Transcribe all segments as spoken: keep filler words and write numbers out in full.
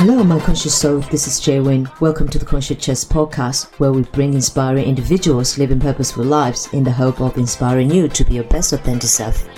Hello, my conscious soul. This is Jay Wynn. Welcome to the Conscious Chess podcast, where we bring inspiring individuals living purposeful lives in the hope of inspiring you to be your best authentic self.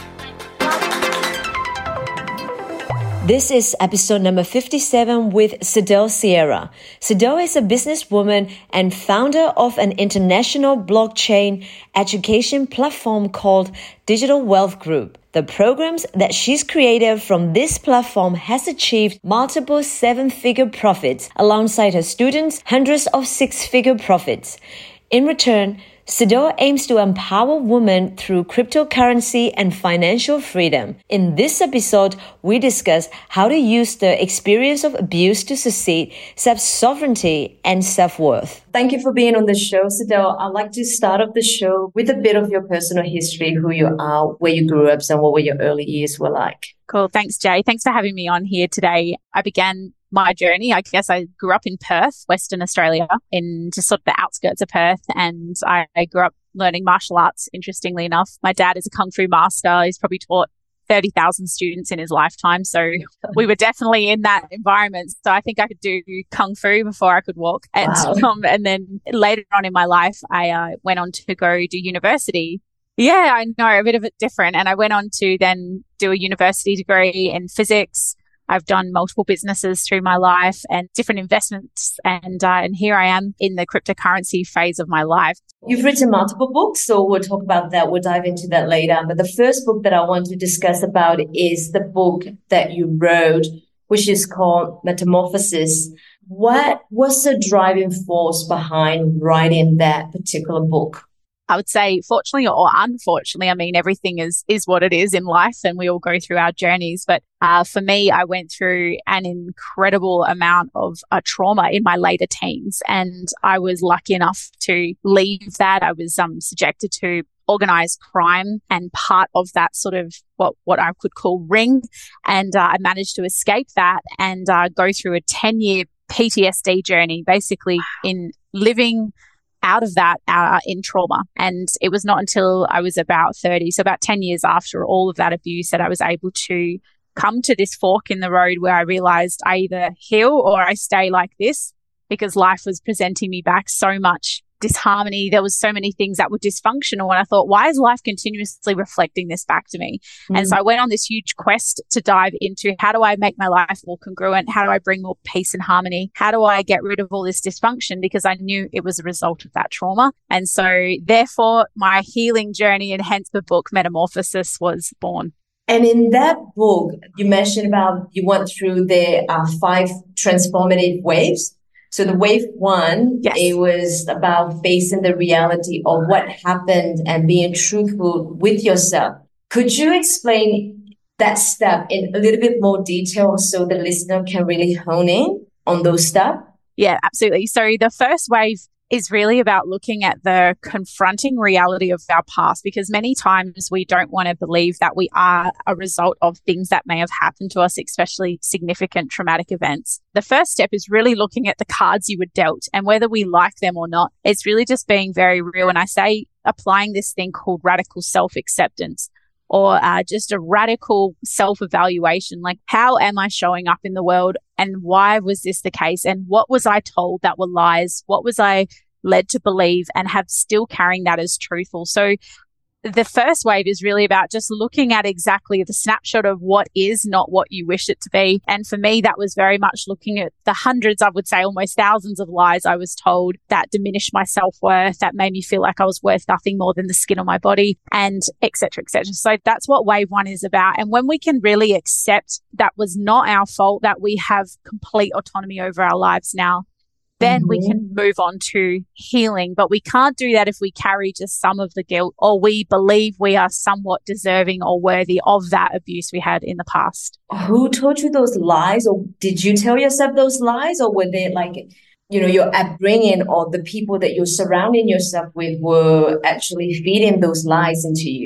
This is episode number fifty-seven with Cydell Sierra. Cydell is a businesswoman and founder of an international blockchain education platform called Digital Wealth Group. The programs that she's created from this platform has achieved multiple seven-figure profits alongside her students, hundreds of six-figure profits. In return, Cydell aims to empower women through cryptocurrency and financial freedom. In this episode, we discuss how to use the experience of abuse to succeed, self-sovereignty, and self-worth. Thank you for being on the show, Cydell. I'd like to start off the show with a bit of your personal history, who you are, where you grew up, and what were your early years were like. Cool. Thanks, Jay. Thanks for having me on here today. I began my journey, I guess I grew up in Perth, Western Australia, in just sort of the outskirts of Perth. And I, I grew up learning martial arts, interestingly enough. My dad is a Kung Fu master. He's probably taught thirty thousand students in his lifetime. So we were definitely in that environment. So I think I could do Kung Fu before I could walk. And, wow. um, and then later on in my life, I uh, went on to go do university. Yeah, I know, a bit of it different. And I went on to then do a university degree in physics. I've done multiple businesses through my life and different investments. And, uh, and here I am in the cryptocurrency phase of my life. You've written multiple books, so we'll talk about that. We'll dive into that later. But the first book that I want to discuss about is the book that you wrote, which is called Metamorphosis. What was the driving force behind writing that particular book? I would say, fortunately or unfortunately, I mean, everything is is what it is in life and we all go through our journeys. But uh, for me, I went through an incredible amount of uh, trauma in my later teens. And I was lucky enough to leave that. I was um, subjected to organized crime and part of that sort of what, what I could call ring. And uh, I managed to escape that and uh, go through a ten-year P T S D journey, basically in living out of that uh, in trauma. And it was not until I was about thirty, so about ten years after all of that abuse, that I was able to come to this fork in the road where I realized I either heal or I stay like this, because life was presenting me back so much disharmony. There was so many things that were dysfunctional. And I thought, why is life continuously reflecting this back to me? Mm. And so I went on this huge quest to dive into, how do I make my life more congruent? How do I bring more peace and harmony? How do I get rid of all this dysfunction? Because I knew it was a result of that trauma. And so therefore my healing journey, and hence the book Metamorphosis, was born. And in that book, you mentioned about you went through the uh, five transformative waves. So the wave one, yes. It was about facing the reality of what happened and being truthful with yourself. Could you explain that step in a little bit more detail so the listener can really hone in on those steps? Yeah, absolutely. So the first wave is really about looking at the confronting reality of our past, because many times we don't want to believe that we are a result of things that may have happened to us, especially significant traumatic events. The first step is really looking at the cards you were dealt, and whether we like them or not, it's really just being very real. And I say applying this thing called radical self-acceptance, or uh, just a radical self-evaluation. Like, how am I showing up in the world, and why was this the case? And what was I told that were lies? What was I led to believe and have still carrying that as truthful? So the first wave is really about just looking at exactly the snapshot of what is, not what you wish it to be. And for me, that was very much looking at the hundreds, I would say almost thousands of lies I was told that diminished my self-worth, that made me feel like I was worth nothing more than the skin on my body, and et cetera, et cetera. So that's what wave one is about. And when we can really accept that was not our fault, that we have complete autonomy over our lives now, then mm-hmm. we can move on to healing. But we can't do that if we carry just some of the guilt, or we believe we are somewhat deserving or worthy of that abuse we had in the past. Who told you those lies? Or did you tell yourself those lies? Or were they like, you know, your upbringing or the people that you're surrounding yourself with were actually feeding those lies into you?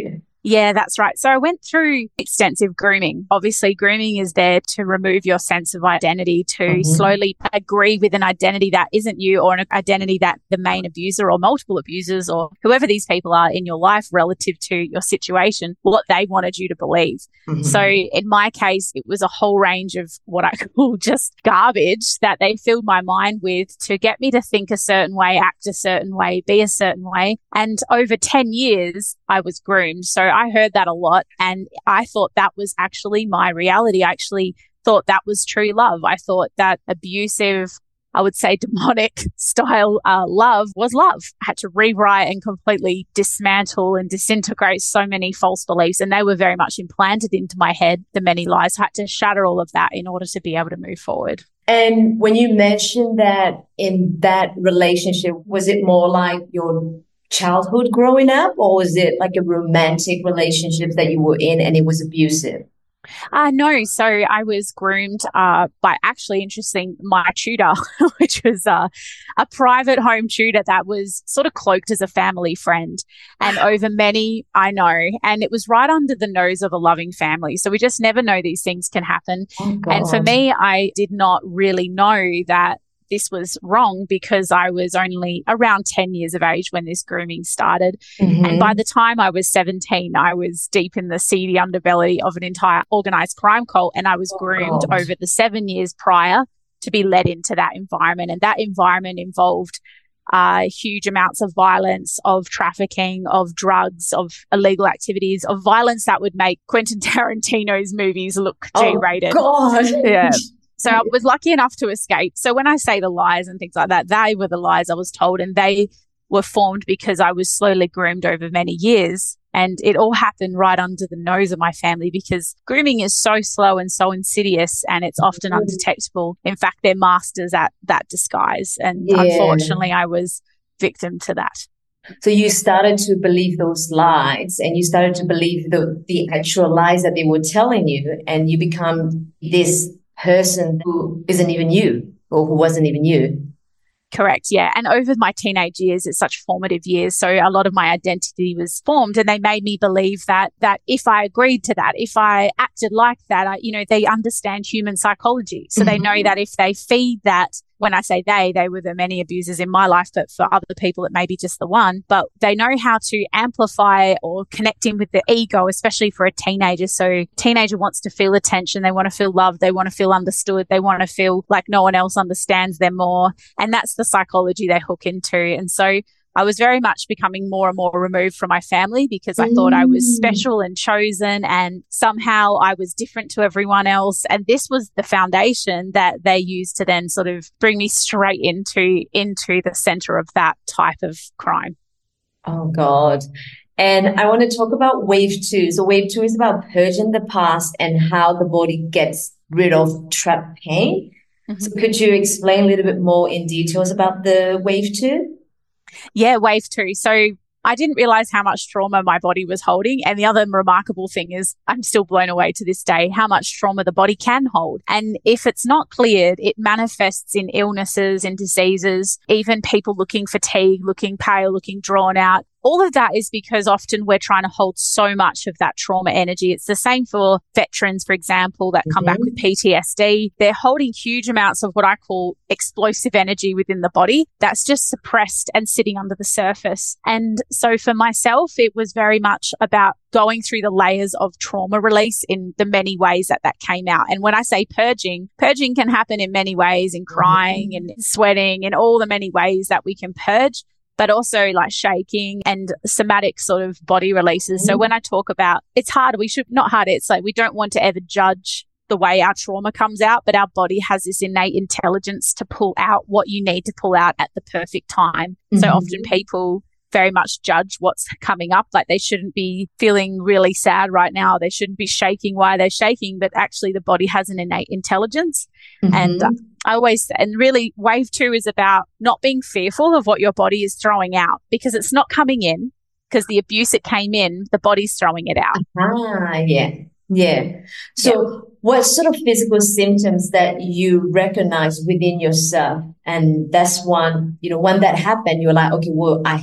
Yeah, that's right. So I went through extensive grooming. Obviously, grooming is there to remove your sense of identity, to mm-hmm. slowly agree with an identity that isn't you, or an identity that the main abuser or multiple abusers or whoever these people are in your life relative to your situation, what they wanted you to believe. Mm-hmm. So in my case, it was a whole range of what I call just garbage that they filled my mind with to get me to think a certain way, act a certain way, be a certain way. And over ten years, I was groomed. So I heard that a lot, and I thought that was actually my reality. I actually thought that was true love. I thought that abusive, I would say demonic style uh, love was love. I had to rewrite and completely dismantle and disintegrate so many false beliefs, and they were very much implanted into my head, the many lies. I had to shatter all of that in order to be able to move forward. And when you mentioned that in that relationship, was it more like your childhood growing up, or was it like a romantic relationship that you were in and it was abusive? Uh, no. So I was groomed uh, by actually, interesting, my tutor, which was uh, a private home tutor that was sort of cloaked as a family friend. And over many, I know, and it was right under the nose of a loving family. So we just never know these things can happen. Oh, and for me, I did not really know that this was wrong because I was only around ten years of age when this grooming started. Mm-hmm. And by the time I was seventeen, I was deep in the seedy underbelly of an entire organized crime cult, and I was oh, groomed God. over the seven years prior to be led into that environment. And that environment involved uh, huge amounts of violence, of trafficking, of drugs, of illegal activities, of violence that would make Quentin Tarantino's movies look G-rated. Oh, God. Yeah. So I was lucky enough to escape. So when I say the lies and things like that, they were the lies I was told, and they were formed because I was slowly groomed over many years. And it all happened right under the nose of my family, because grooming is so slow and so insidious, and it's often undetectable. In fact, they're masters at that disguise. And yeah. unfortunately, I was victim to that. So you started to believe those lies, and you started to believe the, the actual lies that they were telling you, and you become this person who isn't even you, or who wasn't even you. Correct, yeah. And over my teenage years, it's such formative years. So a lot of my identity was formed, and they made me believe that that if I agreed to that, if I acted like that, I, you know, they understand human psychology. So mm-hmm. they know that if they feed that, when I say they, they were the many abusers in my life, but for other people, it may be just the one. But they know how to amplify or connect in with the ego, especially for a teenager. So a teenager wants to feel attention. They want to feel loved. They want to feel understood. They want to feel like no one else understands them more. And that's the psychology they hook into. And so I was very much becoming more and more removed from my family, because I mm. thought I was special and chosen, and somehow I was different to everyone else. And this was the foundation that they used to then sort of bring me straight into, into the center of that type of crime. Oh, God. And I want to talk about wave two. So wave two is about purging the past and how the body gets rid of trapped pain. Mm-hmm. So could you explain a little bit more in details about the wave two? Yeah, wave two. So I didn't realize how much trauma my body was holding. And the other remarkable thing is I'm still blown away to this day how much trauma the body can hold. And if it's not cleared, it manifests in illnesses and diseases, even people looking fatigued, looking pale, looking drawn out. All of that is because often we're trying to hold so much of that trauma energy. It's the same for veterans, for example, that come mm-hmm. back with P T S D. They're holding huge amounts of what I call explosive energy within the body that's just suppressed and sitting under the surface. And so for myself, it was very much about going through the layers of trauma release in the many ways that that came out. And when I say purging, purging can happen in many ways, in crying and sweating, in all the many ways that we can purge, but also like shaking and somatic sort of body releases. So when I talk about, it's hard, we should, not hard, it's like we don't want to ever judge the way our trauma comes out, but our body has this innate intelligence to pull out what you need to pull out at the perfect time. Mm-hmm. So often people very much judge what's coming up, like they shouldn't be feeling really sad right now, they shouldn't be shaking why they're shaking, but actually the body has an innate intelligence. Mm-hmm. And uh, I always, and really wave two is about not being fearful of what your body is throwing out, because it's not coming in, because the abuse it came in, the body's throwing it out. Ah, yeah, yeah. So yeah. What sort of physical symptoms that you recognize within yourself? And that's one, you know, when that happened, you're like, okay, well, I have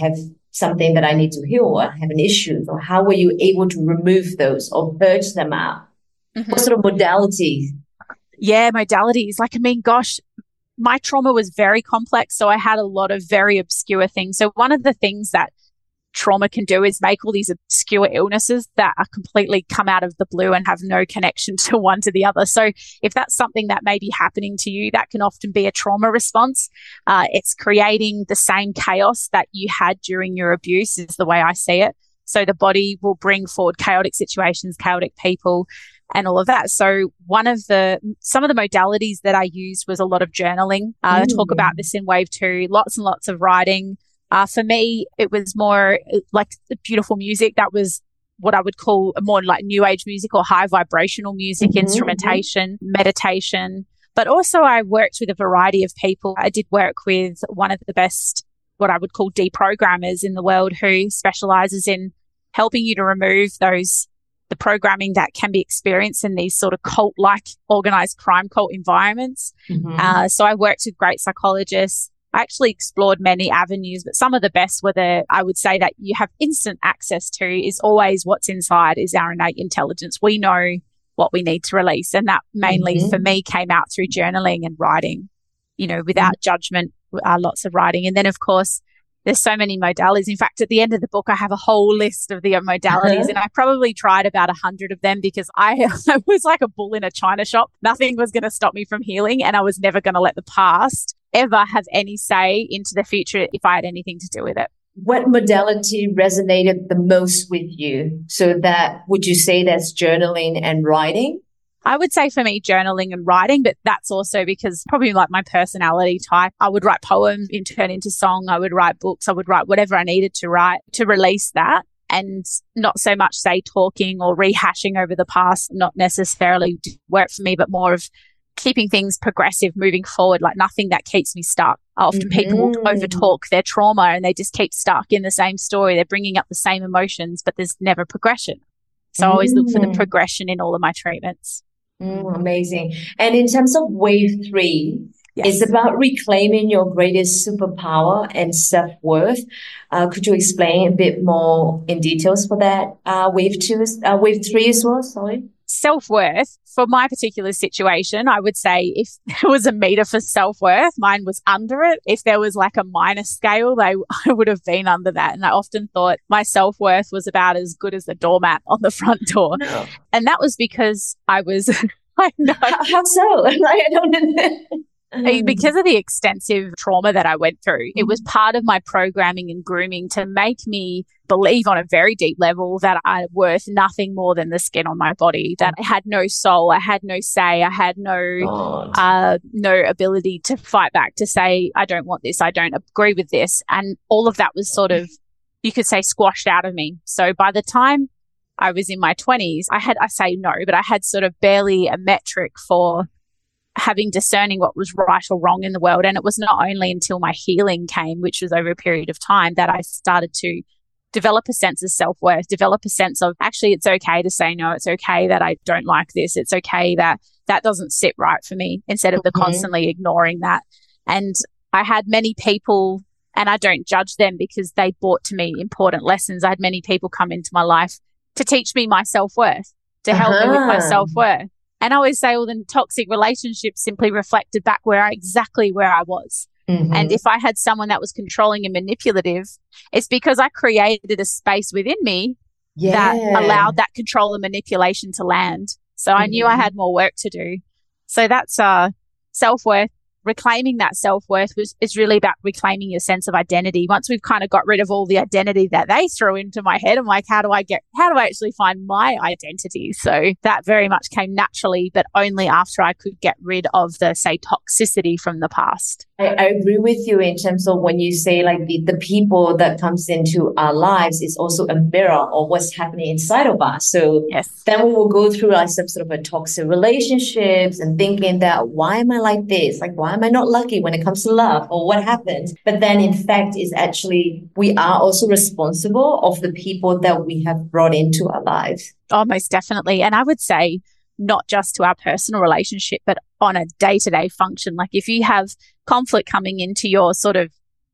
something that I need to heal or I have an issue? Or how were you able to remove those or purge them out? Mm-hmm. What sort of modalities? Yeah, modalities. Like, I mean, gosh, my trauma was very complex. So I had a lot of very obscure things. So one of the things that trauma can do is make all these obscure illnesses that are completely come out of the blue and have no connection to one to the other. So if that's something that may be happening to you, that can often be a trauma response. Uh, it's creating the same chaos that you had during your abuse is the way I see it. So the body will bring forward chaotic situations, chaotic people, and all of that. So one of the, some of the modalities that I used was a lot of journaling. Uh, I talk about this in wave two, lots and lots of writing. Uh, for me, it was more like beautiful music. That was what I would call more like new age music or high vibrational music, mm-hmm, instrumentation, mm-hmm. meditation. But also I worked with a variety of people. I did work with one of the best, what I would call deprogrammers in the world, who specializes in helping you to remove those, the programming that can be experienced in these sort of cult-like organized crime cult environments. Mm-hmm. Uh, so I worked with great psychologists. I actually explored many avenues, but some of the best were the, I would say that you have instant access to is always what's inside is our innate intelligence. We know what we need to release. And that mainly mm-hmm. for me came out through journaling and writing, you know, without mm-hmm. judgment, uh, lots of writing. And then of course, there's so many modalities. In fact, at the end of the book, I have a whole list of the modalities, uh-huh. and I probably tried about a hundred of them because I, I was like a bull in a china shop. Nothing was going to stop me from healing, and I was never going to let the past ever have any say into the future if I had anything to do with it. What modality resonated the most with you? So that, would you say that's journaling and writing? I would say for me, journaling and writing, but that's also because probably like my personality type. I would write poems and turn into song. I would write books. I would write whatever I needed to write to release that, and not so much say talking or rehashing over the past, not necessarily work for me, but more of keeping things progressive, moving forward, like nothing that keeps me stuck. Often mm-hmm. people will overtalk their trauma and they just keep stuck in the same story. They're bringing up the same emotions, but there's never progression. So mm-hmm. I always look for the progression in all of my treatments. Mm, amazing. And in terms of wave three, yes. it's about reclaiming your greatest superpower and self-worth. Uh, could you explain a bit more in details for that? Uh, wave two, uh, wave three as well, sorry. Self-worth, for my particular situation, I would say if there was a meter for self-worth, mine was under it. If there was like a minus scale, they, I would have been under that. And I often thought my self-worth was about as good as the doormat on the front door. No. And that was because I was, I know. How, how so? I don't know. Because of the extensive trauma that I went through, mm-hmm. it was part of my programming and grooming to make me believe on a very deep level that I'm worth nothing more than the skin on my body, that I had no soul, I had no say, I had no uh, no ability to fight back, to say, I don't want this, I don't agree with this. And all of that was sort of, you could say, squashed out of me. So by the time I was in my twenties, I had, I say no, but I had sort of barely a metric for having discerning what was right or wrong in the world. And it was not only until my healing came, which was over a period of time, that I started to develop a sense of self-worth, develop a sense of actually it's okay to say no. It's okay that I don't like this. It's okay that that doesn't sit right for me, instead of the mm-hmm. constantly ignoring that. And I had many people, and I don't judge them because they brought to me important lessons. I had many people come into my life to teach me my self-worth, to help uh-huh. me with my self-worth. And I always say, well, the toxic relationships simply reflected back where I, exactly where I was. Mm-hmm. And if I had someone that was controlling and manipulative, it's because I created a space within me yeah. that allowed that control and manipulation to land. So mm-hmm. I knew I had more work to do. So that's uh, self-worth. Reclaiming that self-worth was, is really about reclaiming your sense of identity. Once we've kind of got rid of all the identity that they threw into my head, I'm like, how do I get, how do I actually find my identity? So that very much came naturally, but only after I could get rid of the, say, toxicity from the past. I, I agree with you in terms of when you say like the, the people that comes into our lives is also a mirror of what's happening inside of us. So yes. then we will go through like some sort of a toxic relationships and thinking that, why am I like this? Like, why am I not lucky when it comes to love, or what happened? But then in fact is actually we are also responsible of the people that we have brought into our lives. Oh, most definitely. And I would say not just to our personal relationship, but on a day-to-day function. Like if you have conflict coming into your sort of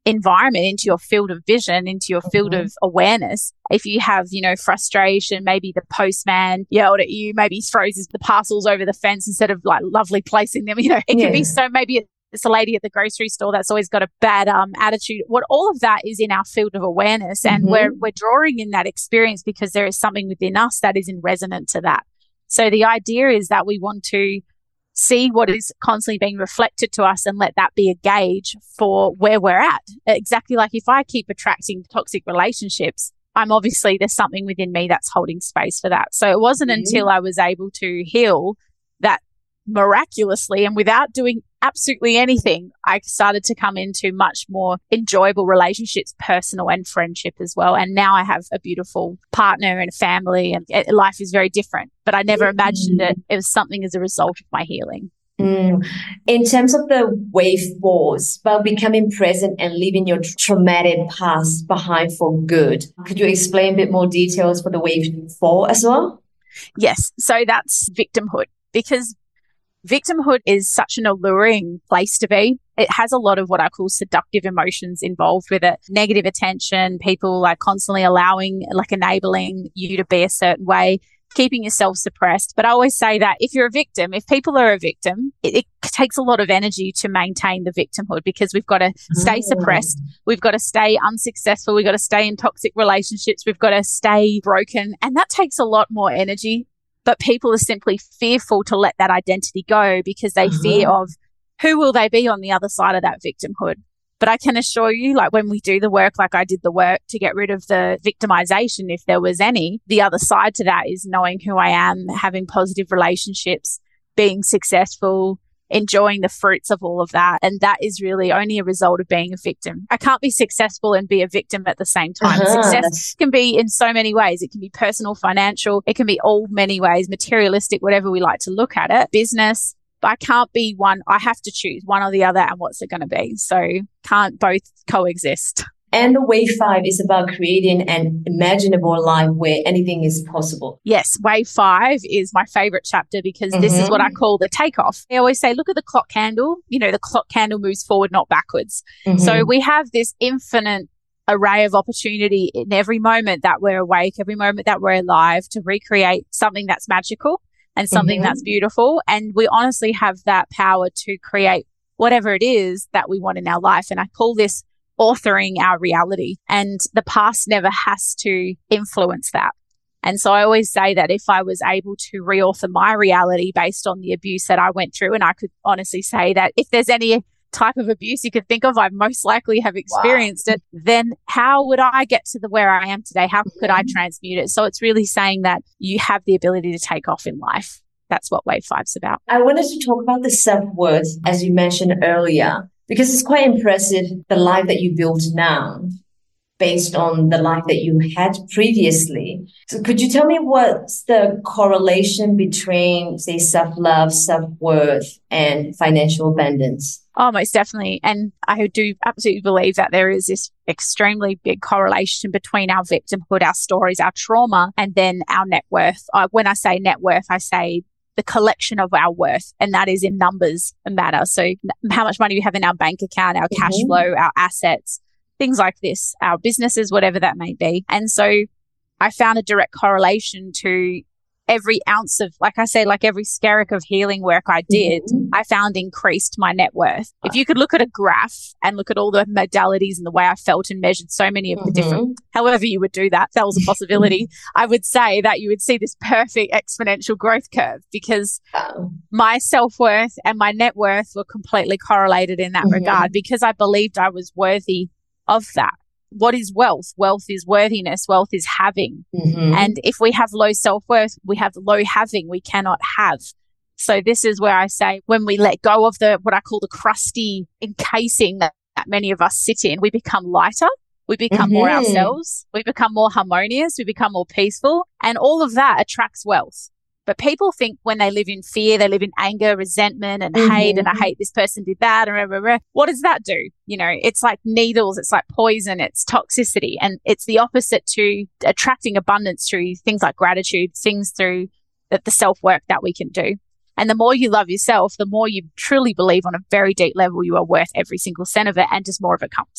environment, into your field of vision, into your field Mm-hmm. of awareness. If you have, you know, frustration, maybe the postman yelled at you, maybe throws the parcels over the fence instead of like lovely placing them, you know, it Yeah. can be so, maybe it's a lady at the grocery store that's always got a bad um, attitude. What all of that is in our field of awareness, and Mm-hmm. we're we're drawing in that experience because there is something within us that is in resonant to that. So the idea is that we want to see what is constantly being reflected to us and let that be a gauge for where we're at. Exactly like if I keep attracting toxic relationships, I'm obviously, there's something within me that's holding space for that. So it wasn't Mhm. until I was able to heal that miraculously and without doing absolutely anything, I started to come into much more enjoyable relationships, personal and friendship as well. And now I have a beautiful partner and a family, and it, life is very different. But I never imagined it. It was something as a result of my healing. Mm. In terms of the wave fours, about becoming present and leaving your traumatic past behind for good, could you explain a bit more details for the wave four as well? Yes. So that's victimhood, because victimhood is such an alluring place to be. It has a lot of what I call seductive emotions involved with it. Negative attention, people like constantly allowing, like enabling you to be a certain way, keeping yourself suppressed. But I always say that if you're a victim, if people are a victim, it, it takes a lot of energy to maintain the victimhood, because we've got to stay suppressed. We've got to stay unsuccessful. We've got to stay in toxic relationships. We've got to stay broken. And that takes a lot more energy. But people are simply fearful to let that identity go because they Uh-huh. fear of who will they be on the other side of that victimhood. But I can assure you, like when we do the work, like I did the work to get rid of the victimization, if there was any, the other side to that is knowing who I am, having positive relationships, being successful, enjoying the fruits of all of that. And that is really only a result of being a victim. I can't be successful and be a victim at the same time. Uh-huh. Success can be in so many ways. It can be personal, financial. It can be all many ways, materialistic, whatever we like to look at it, business. But I can't be one. I have to choose one or the other. And what's it going to be? So can't both coexist. And the wave five is about creating an imaginable life where anything is possible. Yes, wave five is my favorite chapter because mm-hmm. this is what I call the takeoff. I always say, look at the clock candle. You know, the clock candle moves forward, not backwards. Mm-hmm. So we have this infinite array of opportunity in every moment that we're awake, every moment that we're alive, to recreate something that's magical and something mm-hmm. that's beautiful. And we honestly have that power to create whatever it is that we want in our life. And I call this authoring our reality, and the past never has to influence that. And so I always say that if I was able to reauthor my reality based on the abuse that I went through, and I could honestly say that if there's any type of abuse you could think of, I most likely have experienced wow. it, then how would I get to the where I am today? How could I transmute it? So it's really saying that you have the ability to take off in life. That's what Wave Five's about. I wanted to talk about the self-worth, as you mentioned earlier, because it's quite impressive, the life that you built now based on the life that you had previously. So could you tell me what's the correlation between, say, self-love, self-worth, and financial abundance? Oh, most definitely. And I do absolutely believe that there is this extremely big correlation between our victimhood, our stories, our trauma, and then our net worth. Uh, when I say net worth, I say the collection of our worth, and that is in numbers and matter. So how much money we have in our bank account, our cash mm-hmm. flow, our assets, things like this, our businesses, whatever that may be. And so I found a direct correlation to every ounce of, like I say, like every skerrick of healing work I did, mm-hmm. I found increased my net worth. If you could look at a graph and look at all the modalities and the way I felt and measured so many of the mm-hmm. different, however you would do that, that was a possibility, I would say that you would see this perfect exponential growth curve, because oh. my self-worth and my net worth were completely correlated in that mm-hmm. regard, because I believed I was worthy of that. What is wealth? Wealth is worthiness. Wealth is having. Mm-hmm. And if we have low self-worth, we have low having. We cannot have. So this is where I say, when we let go of the, what I call the crusty encasing that, that many of us sit in, we become lighter. We become mm-hmm. more ourselves. We become more harmonious. We become more peaceful. And all of that attracts wealth. But people think when they live in fear, they live in anger, resentment, and mm-hmm. hate, and I hate this person did that, and blah, blah, blah. What does that do? You know, it's like needles, it's like poison, it's toxicity, and it's the opposite to attracting abundance through things like gratitude, things through the, the self-work that we can do. And the more you love yourself, the more you truly believe on a very deep level you are worth every single cent of it, and just more of it comes.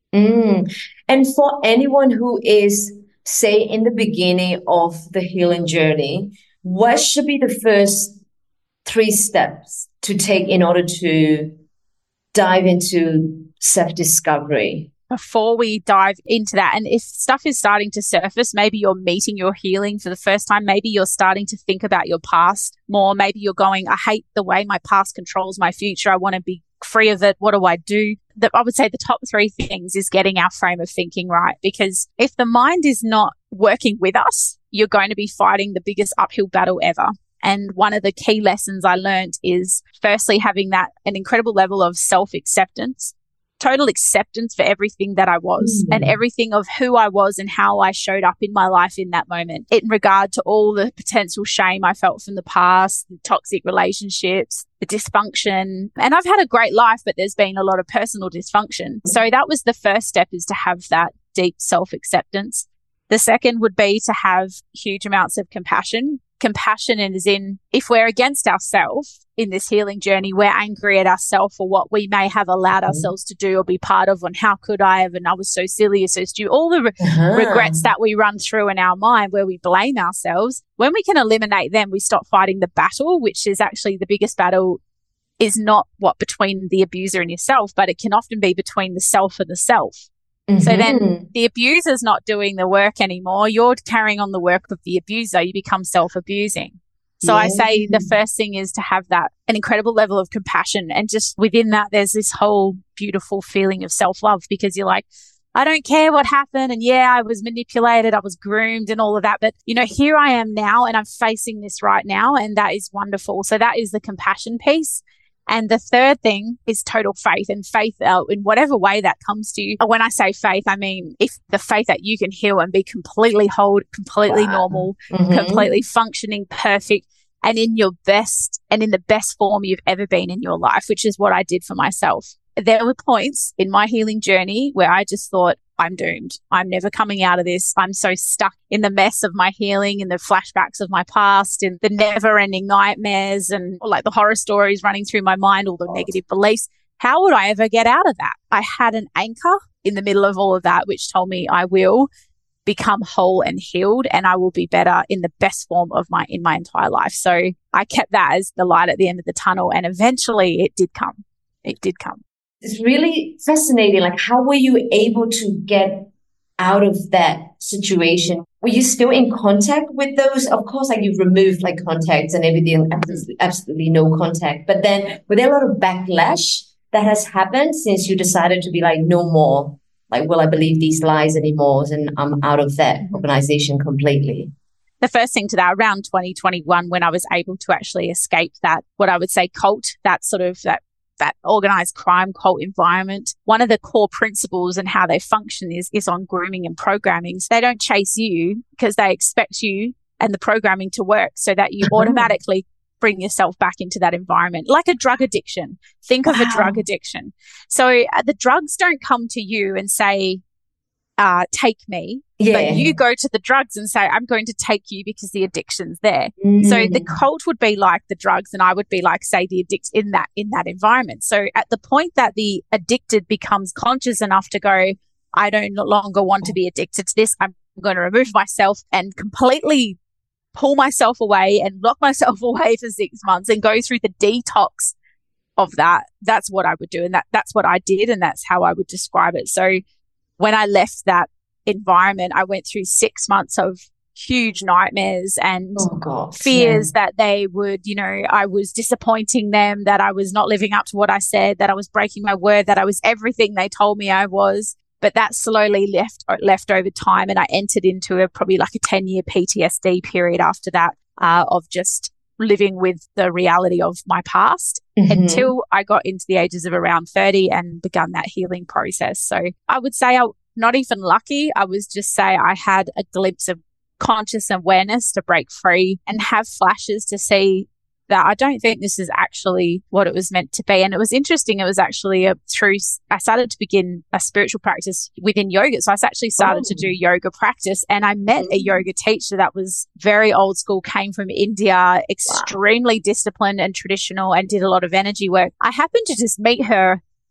Mm. And for anyone who is, say, in the beginning of the healing journey, what should be the first three steps to take in order to dive into self-discovery? Before we dive into that, and if stuff is starting to surface, maybe you're meeting your healing for the first time, maybe you're starting to think about your past more, maybe you're going, I hate the way my past controls my future, I want to be free of it, what do I do? The, I would say the top three things is getting our frame of thinking right, because if the mind is not working with us, you're going to be fighting the biggest uphill battle ever. And one of the key lessons I learned is firstly having that an incredible level of self-acceptance, total acceptance for everything that I was mm. and everything of who I was and how I showed up in my life in that moment, in regard to all the potential shame I felt from the past, the toxic relationships, the dysfunction. And I've had a great life, but there's been a lot of personal dysfunction. So that was the first step, is to have that deep self-acceptance. The second would be to have huge amounts of compassion. Compassion is in, if we're against ourselves in this healing journey, we're angry at ourselves for what we may have allowed ourselves to do or be part of, and how could I have, and I was so silly, so stupid, all the re- uh-huh. regrets that we run through in our mind where we blame ourselves. When we can eliminate them, we stop fighting the battle, which is actually the biggest battle is not what between the abuser and yourself, but it can often be between the self and the self. Mm-hmm. So then the abuser's not doing the work anymore. You're carrying on the work of the abuser. You become self-abusing. So yeah. I say the first thing is to have that, an incredible level of compassion. And just within that, there's this whole beautiful feeling of self-love, because you're like, I don't care what happened. And yeah, I was manipulated. I was groomed and all of that. But, you know, here I am now and I'm facing this right now. And that is wonderful. So that is the compassion piece. And the third thing is total faith, and faith uh, in whatever way that comes to you. When I say faith, I mean if the faith that you can heal and be completely whole, completely wow. normal, mm-hmm. completely functioning, perfect, and in your best and in the best form you've ever been in your life, which is what I did for myself. There were points in my healing journey where I just thought, I'm doomed. I'm never coming out of this. I'm so stuck in the mess of my healing, in the flashbacks of my past, and the never-ending nightmares and like the horror stories running through my mind, all the negative beliefs. How would I ever get out of that? I had an anchor in the middle of all of that, which told me I will become whole and healed, and I will be better in the best form of my in my entire life. So I kept that as the light at the end of the tunnel, and eventually it did come. It did come. It's really fascinating. Like, how were you able to get out of that situation? Were you still in contact with those? Of course, like you've removed like contacts and everything, absolutely, absolutely no contact. But then were there a lot of backlash that has happened since you decided to be like, no more? Like, will I believe these lies anymore? And I'm out of that organization completely. The first thing to that, around twenty twenty-one, when I was able to actually escape that, what I would say cult, that sort of that that organized crime cult environment, one of the core principles and how they function is, is on grooming and programming. So they don't chase you because they expect you and the programming to work, so that you automatically bring yourself back into that environment. Like a drug addiction. Think wow. of a drug addiction. So uh, the drugs don't come to you and say, uh, take me. Yeah. But you go to the drugs and say, I'm going to take you because the addiction's there. Mm. So the cult would be like the drugs, and I would be like, say, the addict in that in that environment. So at the point that the addicted becomes conscious enough to go, I don't no longer want to be addicted to this, I'm going to remove myself and completely pull myself away and lock myself away for six months and go through the detox of that. That's what I would do. And that that's what I did. And that's how I would describe it. So when I left that environment, I went through six months of huge nightmares and oh God, fears yeah. that they would, you know, I was disappointing them, that I was not living up to what I said, that I was breaking my word, that I was everything they told me I was. But that slowly left left over time, and I entered into a probably like a ten-year P T S D period after that uh, of just living with the reality of my past mm-hmm. until I got into the ages of around thirty and begun that healing process. So I would say I'm not even lucky. I was just say I had a glimpse of conscious awareness to break free and have flashes to see that I don't think this is actually what it was meant to be. And it was interesting. It was actually a, through, I started to begin a spiritual practice within yoga. So I actually started oh. to do yoga practice, and I met a yoga teacher that was very old school, came from India, extremely wow. disciplined and traditional, and did a lot of energy work. I happened to just meet her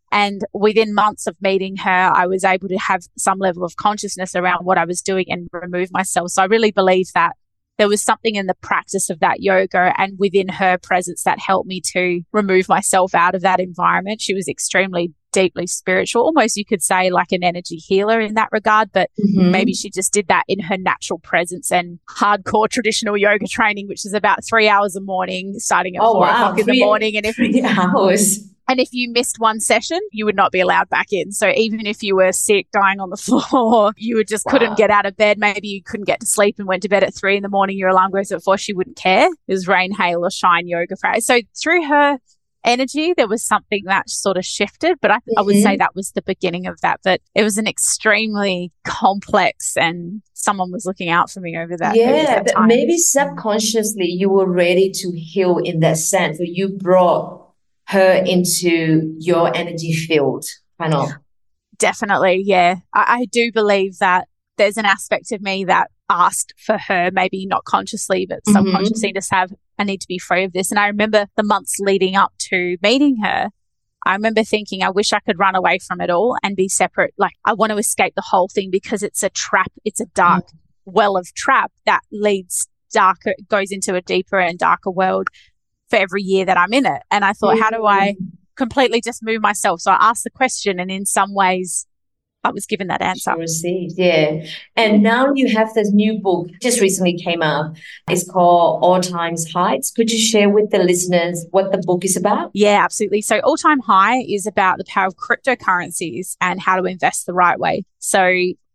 And within months of meeting her, I was able to have some level of consciousness around what I was doing and remove myself. So I really believe that there was something in the practice of that yoga and within her presence that helped me to remove myself out of that environment. She was extremely deeply spiritual, almost you could say like an energy healer in that regard, but mm-hmm. maybe she just did that in her natural presence and hardcore traditional yoga training, which is about three hours a morning, starting at oh, four wow. o'clock in three, the morning. And if three hours. And if you missed one session, you would not be allowed back in. So even if you were sick, dying on the floor, you would just wow. couldn't get out of bed. Maybe you couldn't get to sleep and went to bed at three in the morning. Your alarm goes at four. She wouldn't care. It was rain, hail, or shine yoga for her. So through her energy, there was something that sort of shifted. But I, mm-hmm. I would say that was the beginning of that. But it was an extremely complex, and someone was looking out for me over that. Yeah, over that but time. Maybe subconsciously you were ready to heal in that sense. So you brought her into your energy field, kind of. Definitely, yeah. I, I do believe that there's an aspect of me that asked for her, maybe not consciously, but mm-hmm. subconsciously, to have, I need to be free of this. And I remember the months leading up to meeting her, I remember thinking, I wish I could run away from it all and be separate. Like, I want to escape the whole thing because it's a trap. It's a dark mm-hmm. well of trap that leads darker, goes into a deeper and darker world for every year that I'm in it. And I thought, mm-hmm. how do I completely just move myself? So I asked the question, and in some ways I was given that answer. Received, yeah. And now you have this new book, just recently came out. It's called All Times Heights. Could you share with the listeners what the book is about? Yeah, absolutely. So All Time High is about the power of cryptocurrencies and how to invest the right way. So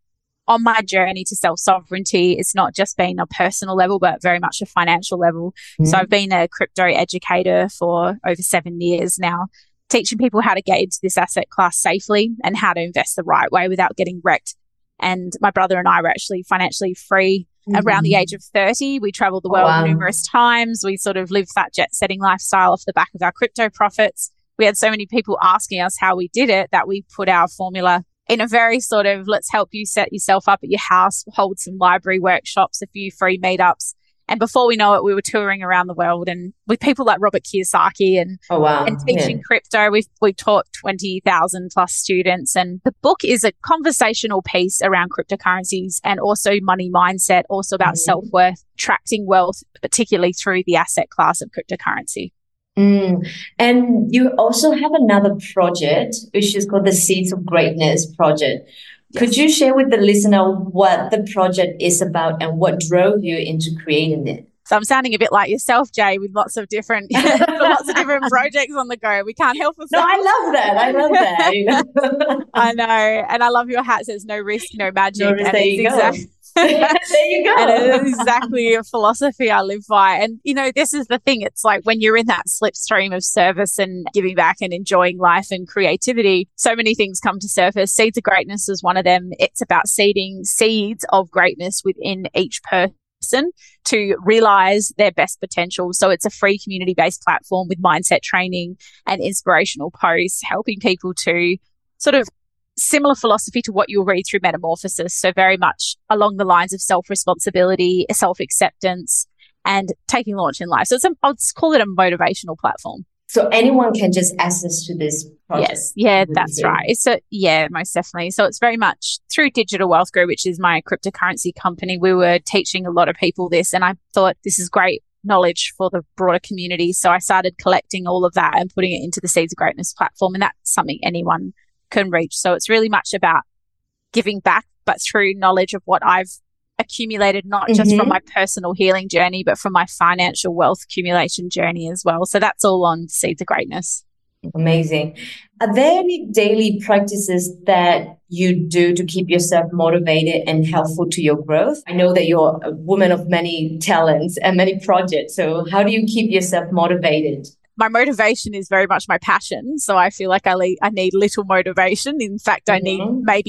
on my journey to self-sovereignty, it's not just been a personal level, but very much a financial level. Mm-hmm. So I've been a crypto educator for over seven years now, teaching people how to get into this asset class safely and how to invest the right way without getting wrecked. And my brother and I were actually financially free mm-hmm. around the age of thirty. We traveled the world oh, wow. numerous times. We sort of lived that jet-setting lifestyle off the back of our crypto profits. We had so many people asking us how we did it that we put our formula in a very sort of, let's help you set yourself up at your house, hold some library workshops, a few free meetups. And before we know it, we were touring around the world and with people like Robert Kiyosaki and, oh, wow. and teaching yeah. crypto. We've, we've taught twenty thousand plus students. And the book is a conversational piece around cryptocurrencies and also money mindset, also about mm-hmm. self-worth, attracting wealth, particularly through the asset class of cryptocurrency. Mm. And you also have another project, which is called the Seeds of Greatness Project. Yes. Could you share with the listener what the project is about and what drove you into creating it? So I'm sounding a bit like yourself, Jay, with lots of different, lots of different projects on the go. We can't help ourselves. No, I love that. I love that. You know? I know, and I love your hat. Says no risk, no magic. No risk, and there you go. Exactly- there you go. And it is exactly a philosophy I live by. And, you know, this is the thing. It's like when you're in that slipstream of service and giving back and enjoying life and creativity, so many things come to surface. Seeds of Greatness is one of them. It's about seeding seeds of greatness within each person to realize their best potential. So it's a free community-based platform with mindset training and inspirational posts, helping people to sort of similar philosophy to what you'll read through Metamorphosis. So very much along the lines of self-responsibility, self-acceptance, and taking launch in life. So it's a, I'll call it a motivational platform. So anyone can just access to this project? Yes. Yeah, that's right. It's a, yeah, most definitely. So it's very much through Digital Wealth Guru, which is my cryptocurrency company. We were teaching a lot of people this, and I thought this is great knowledge for the broader community. So I started collecting all of that and putting it into the Seeds of Greatness platform, and that's something anyone can reach. So it's really much about giving back, but through knowledge of what I've accumulated, not mm-hmm. just from my personal healing journey, but from my financial wealth accumulation journey as well. So that's all on Seeds of Greatness. Amazing. Are there any daily practices that you do to keep yourself motivated and helpful to your growth? I know that you're a woman of many talents and many projects. So how do you keep yourself motivated? My motivation is very much my passion. So I feel like I, le- I need little motivation. In fact, I need mm-hmm. maybe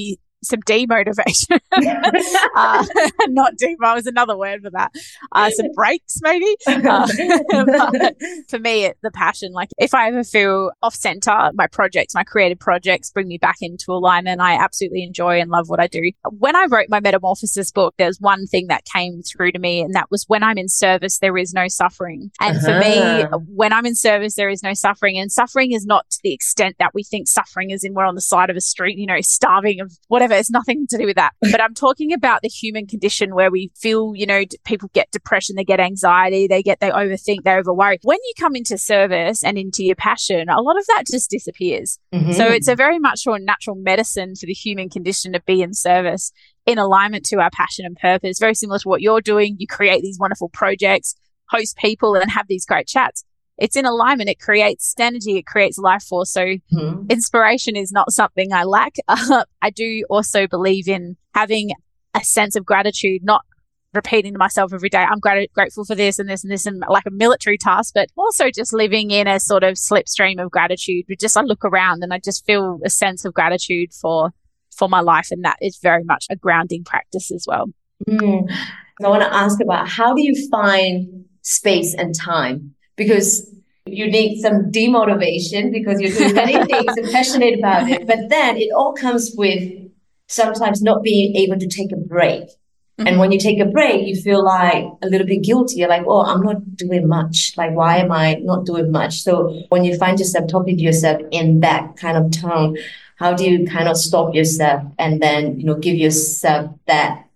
some demotivation. uh, not demo was another word for that. Uh, some breaks maybe. Uh, but for me, it, the passion, like if I ever feel off center, my projects, my creative projects bring me back into alignment. I absolutely enjoy and love what I do. When I wrote my Metamorphosis book, there's one thing that came through to me, and that was when I'm in service, there is no suffering. And uh-huh. for me, when I'm in service, there is no suffering. And suffering is not to the extent that we think suffering is in we're on the side of a street, you know, starving of whatever. It's nothing to do with that. But I'm talking about the human condition where we feel, you know, people get depression, they get anxiety, they get, they overthink, they overworry. When you come into service and into your passion, a lot of that just disappears. Mm-hmm. So it's a very much more natural medicine for the human condition to be in service, in alignment to our passion and purpose. Very similar to what you're doing. You create these wonderful projects, host people, and have these great chats. It's in alignment. It creates energy. It creates life force. So mm-hmm. inspiration is not something I lack. Uh, I do also believe in having a sense of gratitude, not repeating to myself every day, I'm grat- grateful for this and this and this, and like a military task, but also just living in a sort of slipstream of gratitude. But just I look around and I just feel a sense of gratitude for for my life, and that is very much a grounding practice as well. Mm. I want to ask about, how do you find space and time? Because you need some demotivation because you're doing many things and passionate about it. But then it all comes with sometimes not being able to take a break. Mm-hmm. And when you take a break, you feel like a little bit guilty. You're like, oh, I'm not doing much. Like, why am I not doing much? So when you find yourself talking to yourself in that kind of tone, how do you kind of stop yourself and then, you know, give yourself that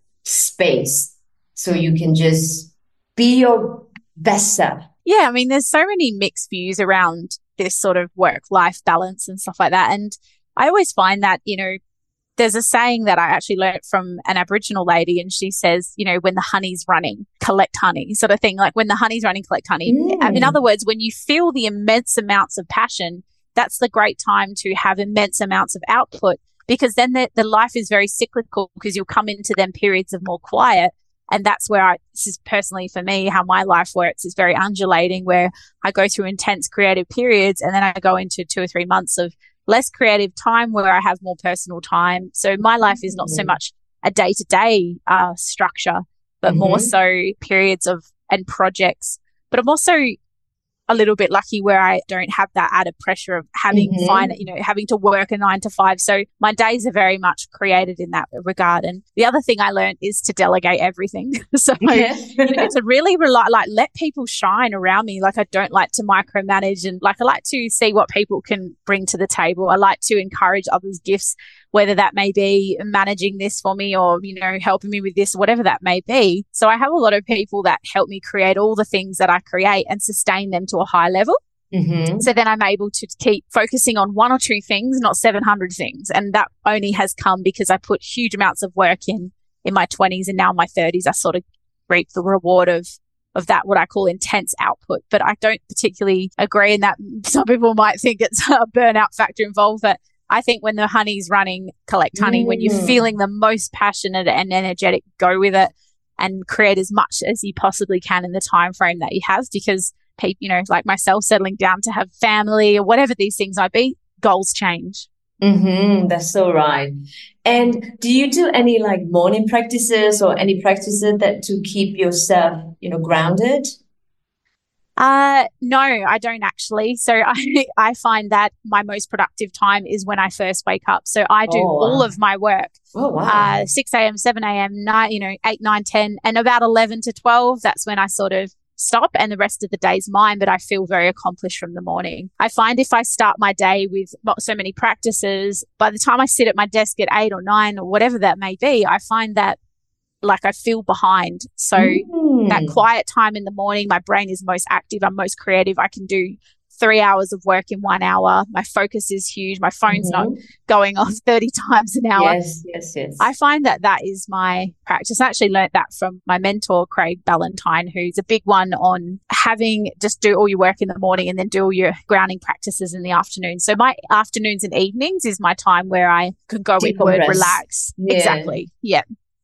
space so you can just be your best self? Yeah, I mean, there's so many mixed views around this sort of work-life balance and stuff like that. And I always find that, you know, there's a saying that I actually learnt from an Aboriginal lady, and she says, you know, when the honey's running, collect honey, sort of thing. Like when the honey's running, collect honey. Mm. In other words, when you feel the immense amounts of passion, that's the great time to have immense amounts of output, because then the, the life is very cyclical, because you'll come into them periods of more quiet. And that's where I, this is personally for me, how my life works is very undulating, where I go through intense creative periods and then I go into two or three months of less creative time where I have more personal time. So my life is not so much a day-to-day uh, structure, but mm-hmm. more so periods of and projects. But I'm also a little bit lucky where I don't have that added pressure of having mm-hmm. fine, you know, having to work a nine to five. So my days are very much created in that regard. And the other thing I learned is to delegate everything. so yeah. you know, to really rely, like let people shine around me. Like I don't like to micromanage, and like I like to see what people can bring to the table. I like to encourage others' gifts, whether that may be managing this for me or, you know, helping me with this, whatever that may be. So I have a lot of people that help me create all the things that I create and sustain them to a high level. Mm-hmm. So then I'm able to keep focusing on one or two things, not seven hundred things. And that only has come because I put huge amounts of work in, in my twenties, and now in my thirties, I sort of reap the reward of of that, what I call intense output. But I don't particularly agree in that. Some people might think it's a burnout factor involved, but I think when the honey's running, collect honey. Mm. When you're feeling the most passionate and energetic, go with it and create as much as you possibly can in the time frame that you have, because people, you know, like myself, settling down to have family or whatever these things might be, goals change. Mm-hmm, that's so right. And do you do any like morning practices or any practices that to keep yourself, you know, grounded? Uh, no, I don't actually. So I, I find that my most productive time is when I first wake up. So I do oh, all wow. of my work. Oh, wow. Uh, six a.m., seven a.m., nine, you know, eight, nine, ten, and about eleven to twelve, that's when I sort of stop, and the rest of the day's mine, but I feel very accomplished from the morning. I find if I start my day with not so many practices, by the time I sit at my desk at eight or nine or whatever that may be, I find that like I feel behind. So mm. that quiet time in the morning, my brain is most active. I'm most creative. I can do three hours of work in one hour. My focus is huge. My phone's mm-hmm. not going off thirty times an hour. Yes, yes, yes. I find that that is my practice. I actually learned that from my mentor, Craig Ballantyne, who's a big one on having just do all your work in the morning and then do all your grounding practices in the afternoon. So my afternoons and evenings is my time where I can go inward, relax. Yeah. Exactly. Yeah.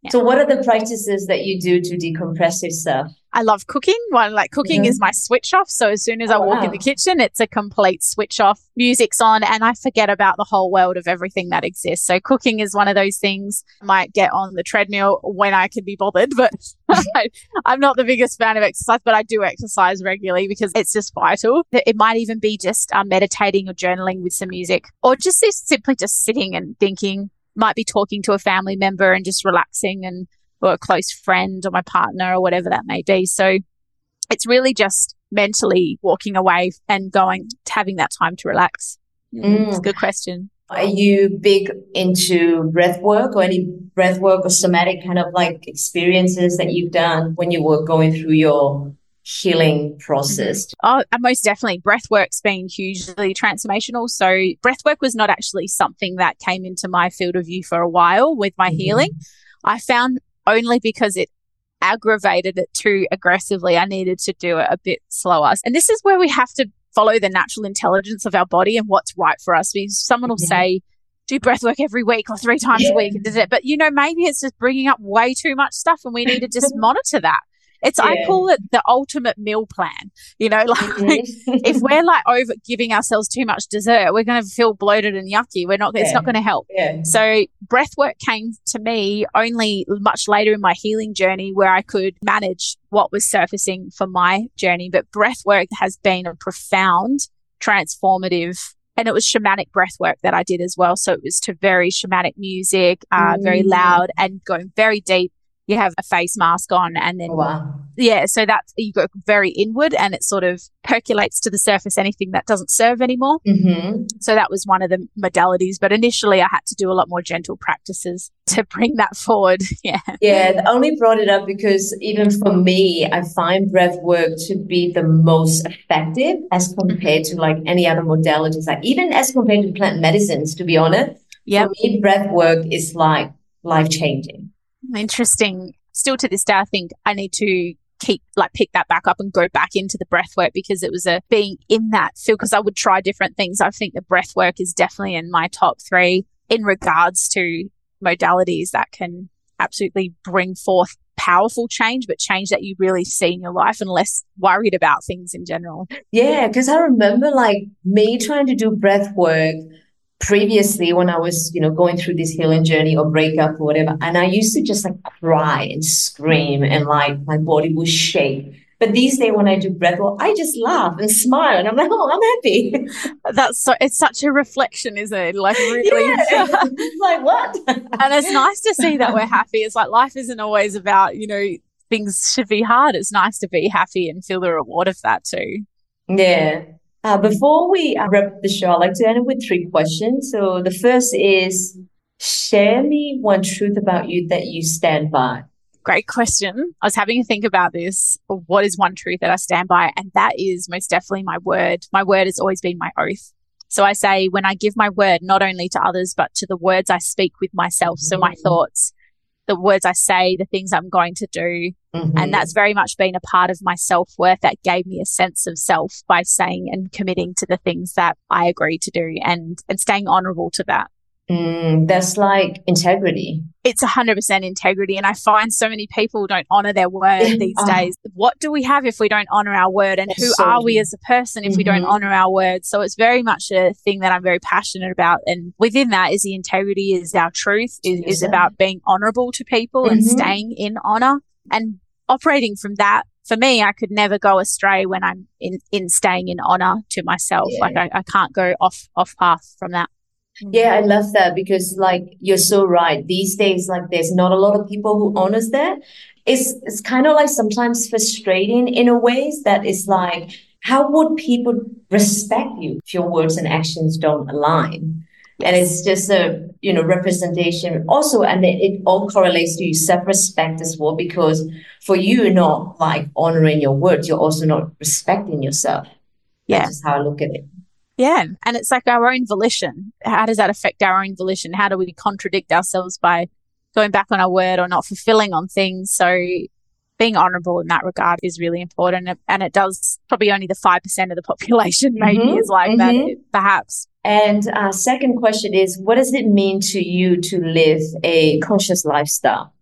Yeah. So what are the practices that you do to decompress yourself? I love cooking. One, like cooking Mm-hmm. is my switch off. So as soon as Oh, I walk wow. in the kitchen, it's a complete switch off. Music's on and I forget about the whole world of everything that exists. So cooking is one of those things. I might get on the treadmill when I can be bothered, but I, I'm not the biggest fan of exercise, but I do exercise regularly because it's just vital. It might even be just um, meditating or journaling with some music, or just this, simply just sitting and thinking. Might be talking to a family member and just relaxing, and or a close friend or my partner or whatever that may be. So it's really just mentally walking away and going, having that time to relax. Mm. It's a good question. Are you big into breath work or any breath work or somatic kind of like experiences that you've done when you were going through your healing process? Mm-hmm. Oh, most definitely. Breathwork's been hugely transformational. So breathwork was not actually something that came into my field of view for a while with my mm-hmm. healing. I found only because it aggravated it too aggressively, I needed to do it a bit slower. And this is where we have to follow the natural intelligence of our body and what's right for us. Because someone will yeah. say, do breath work every week or three times yeah. a week. But, you know, maybe it's just bringing up way too much stuff and we need to just monitor that. It's, yeah. I call it the ultimate meal plan. You know, like mm-hmm. if we're like over giving ourselves too much dessert, we're going to feel bloated and yucky. We're not, yeah. it's not going to help. Yeah. So breath work came to me only much later in my healing journey where I could manage what was surfacing for my journey. But breath work has been a profound, transformative, and it was shamanic breath work that I did as well. So it was to very shamanic music, uh, mm-hmm. very loud and going very deep. You have a face mask on and then, oh, wow. yeah, so that's, you go very inward and it sort of percolates to the surface anything that doesn't serve anymore. Mm-hmm. So that was one of the modalities. But initially I had to do a lot more gentle practices to bring that forward. Yeah. Yeah, I only brought it up because even for me, I find breath work to be the most effective as compared to like any other modalities, like even as compared to plant medicines, to be honest. Yep. For me, breath work is like life-changing. Interesting. Still to this day, I think I need to keep like pick that back up and go back into the breath work because it was a being in that field because I would try different things. I think the breath work is definitely in my top three in regards to modalities that can absolutely bring forth powerful change, but change that you really see in your life and less worried about things in general. Yeah, because I remember like me trying to do breath work previously when I was, you know, going through this healing journey or breakup or whatever. And I used to just like cry and scream and like my body would shake. But these days when I do breath work, I just laugh and smile and I'm like, oh, I'm happy. That's so, it's such a reflection, isn't it? Like really. Yeah. It's like what? And it's nice to see that we're happy. It's like life isn't always about, you know, things should be hard. It's nice to be happy and feel the reward of that too. Yeah. Uh, before we uh, wrap up the show, I'd like to end it with three questions. So the first is, share me one truth about you that you stand by. Great question. I was having to think about this. What is one truth that I stand by? And that is most definitely my word. My word has always been my oath. So I say when I give my word, not only to others, but to the words I speak with myself. So my thoughts, the words I say, the things I'm going to do. Mm-hmm. And that's very much been a part of my self-worth that gave me a sense of self by saying and committing to the things that I agree to do and, and staying honorable to that. Mm, that's like integrity. It's one hundred percent integrity. And I find so many people don't honor their word these oh. days. What do we have if we don't honor our word? And that's who so are true. We as a person if mm-hmm. we don't honor our word? So it's very much a thing that I'm very passionate about. And within that is the integrity, is our truth, is, is about being honorable to people mm-hmm. and staying in honor and operating from that. For me, I could never go astray when I'm in, in staying in honor to myself. Yeah. Like I, I can't go off, off path from that. Yeah, I love that because like you're so right. These days, like there's not a lot of people who honors that. It's it's kind of like sometimes frustrating in a ways that it's like, how would people respect you if your words and actions don't align? Yes. And it's just a, you know, representation also, and it, it all correlates to self-respect as well, because for you not like honoring your words, you're also not respecting yourself. Yeah. That's just how I look at it. Yeah. And it's like our own volition. How does that affect our own volition? How do we contradict ourselves by going back on our word or not fulfilling on things? So being honorable in that regard is really important. And it does probably only the five percent of the population maybe mm-hmm. is like mm-hmm. that, perhaps. And uh, second question is, what does it mean to you to live a conscious lifestyle?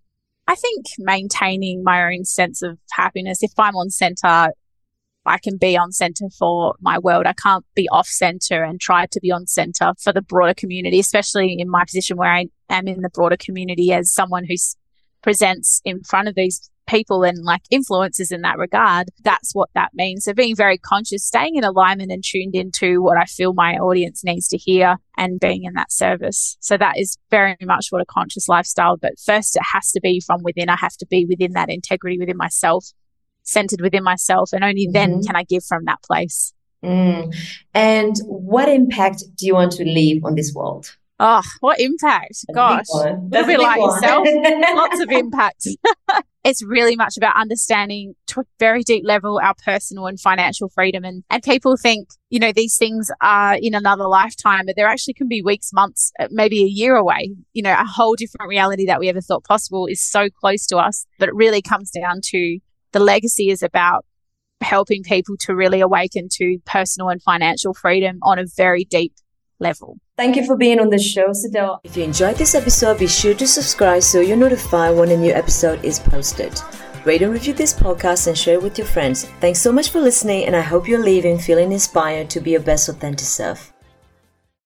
I think maintaining my own sense of happiness. If I'm on center, I can be on center for my world. I can't be off center and try to be on center for the broader community, especially in my position where I am in the broader community as someone who presents in front of these people and like influencers in that regard. That's what that means. So being very conscious, staying in alignment and tuned into what I feel my audience needs to hear and being in that service. So that is very much what a conscious lifestyle. But first, it has to be from within. I have to be within that integrity within myself, centered within myself. And only mm-hmm. then can I give from that place. Mm. And what impact do you want to leave on this world? Oh, what impact? Gosh, a little bit like one. Yourself. Lots of impact. It's really much about understanding to a very deep level our personal and financial freedom. And, and people think, you know, these things are in another lifetime, but there actually can be weeks, months, maybe a year away. You know, a whole different reality that we ever thought possible is so close to us. But it really comes down to the legacy is about helping people to really awaken to personal and financial freedom on a very deep level. Thank you for being on the show, Sidel. If you enjoyed this episode, be sure to subscribe so you're notified when a new episode is posted. Rate and review this podcast and share it with your friends. Thanks so much for listening, and I hope you're leaving feeling inspired to be your best authentic self.